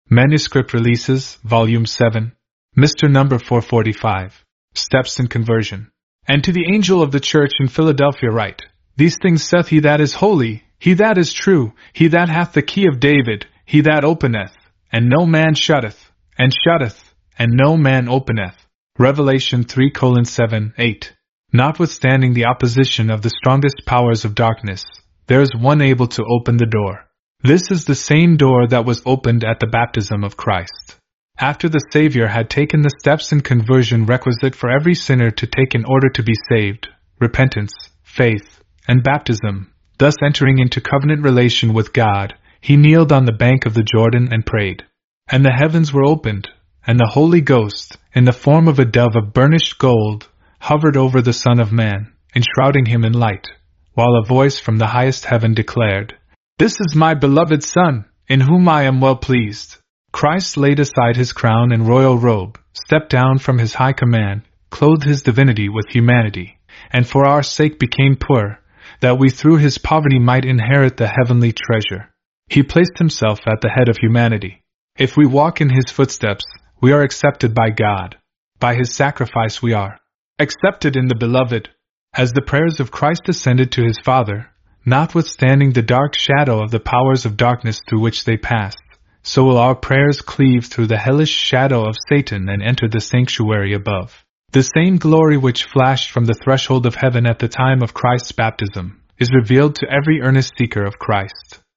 Manuscript Releases, Volume 7, Mr. Number 445, Steps in Conversion. And to the angel of the church in Philadelphia write, These things saith he that is holy, he that is true, he that hath the key of David, he that openeth, and no man shutteth, and no man openeth. Revelation 3:7-8. Notwithstanding the opposition of the strongest powers of darkness, there is one able to open the door. This is the same door that was opened at the baptism of Christ. After the Savior had taken the steps in conversion requisite for every sinner to take in order to be saved, repentance, faith, and baptism, thus entering into covenant relation with God, he kneeled on the bank of the Jordan and prayed. And the heavens were opened, and the Holy Ghost, in the form of a dove of burnished gold, hovered over the Son of Man, enshrouding him in light, while a voice from the highest heaven declared, This is my beloved Son, in whom I am well pleased. Christ laid aside his crown and royal robe, stepped down from his high command, clothed his divinity with humanity, and for our sake became poor, that we through his poverty might inherit the heavenly treasure. He placed himself at the head of humanity. If we walk in his footsteps, we are accepted by God. By his sacrifice we are accepted in the Beloved. As the prayers of Christ ascended to his Father, notwithstanding the dark shadow of the powers of darkness through which they passed, so will our prayers cleave through the hellish shadow of Satan and enter the sanctuary above. The same glory which flashed from the threshold of heaven at the time of Christ's baptism is revealed to every earnest seeker of Christ.